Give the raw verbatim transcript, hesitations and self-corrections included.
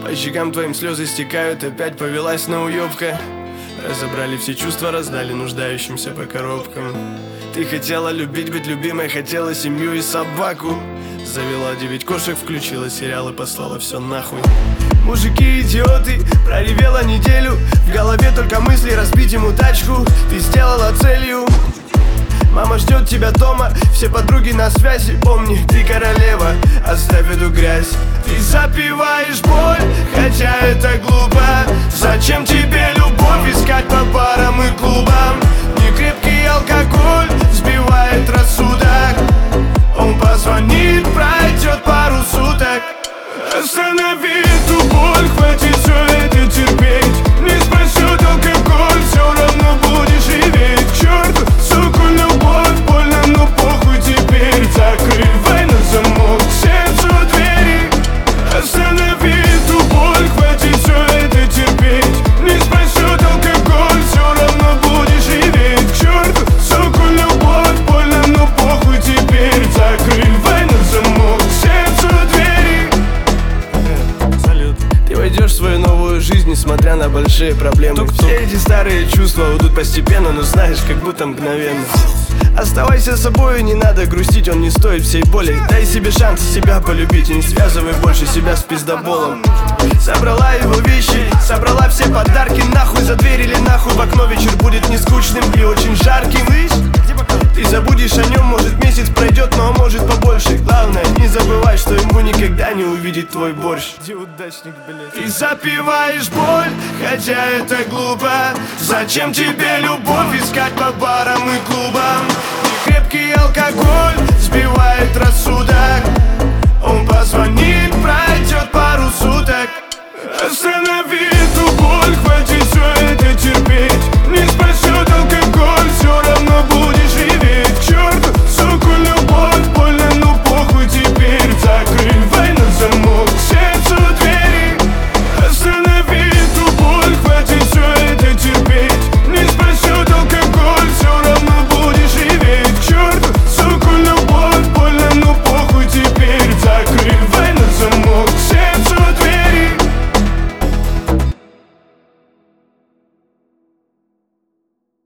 По щекам твоим слезы стекают, опять повелась на уёбка. Разобрали все чувства, раздали нуждающимся по коробкам. Ты хотела любить, быть любимой, хотела семью и собаку. Завела девять кошек, включила сериал и послала все нахуй. Мужики идиоты, проревела неделю. В голове только мысли разбить ему тачку. Ты сделала целью. Мама ждет тебя дома, все подруги на связи. Помни, ты королева, оставь эту грязь. Ты запиваешь боль, хотя это глупо. Зачем тебе любовь искать по барам и клубам? Некрепкий алкоголь сбивает рассудок. Он позвонит, пройдет пару суток. Останови эту боль, хватит все это терпеть. Не спасет алкоголь, все равно будешь реветь. К черту, суку, любовь, больно, но похуй теперь. Закрывай на замок сердцу двери. Останови эту боль, хватит все это терпеть. Не спасет алкоголь, все равно будешь реветь. К черту, суку, любовь, больно, но похуй теперь. Закрывай на замок сердцу двери. Салют. Ты войдешь в свою новую жизнь, несмотря на большие проблемы. Тук-тук. Все эти старые чувства уйдут постепенно, но знаешь, как будто мгновенно. Оставайся собой, не надо грустить, он не стоит всей боли. Дай себе шанс себя полюбить и не связывай больше себя с пиздоболом. Собрала его вещи, собрала все подарки. Нахуй за дверь или нахуй в окно. Вечер будет не скучным и очень жарким. Ты забудешь о нем, может месяц пройдет, но может побольше. Главное, не забывай, что ему никогда не увидеть твой борщ. Неудачник, блядь. Ты запиваешь боль, хотя это глупо. Зачем тебе любовь искать по барам и клубам? Некрепкий алкоголь сбивает рассудок. Он позвонит, пройдет пару суток.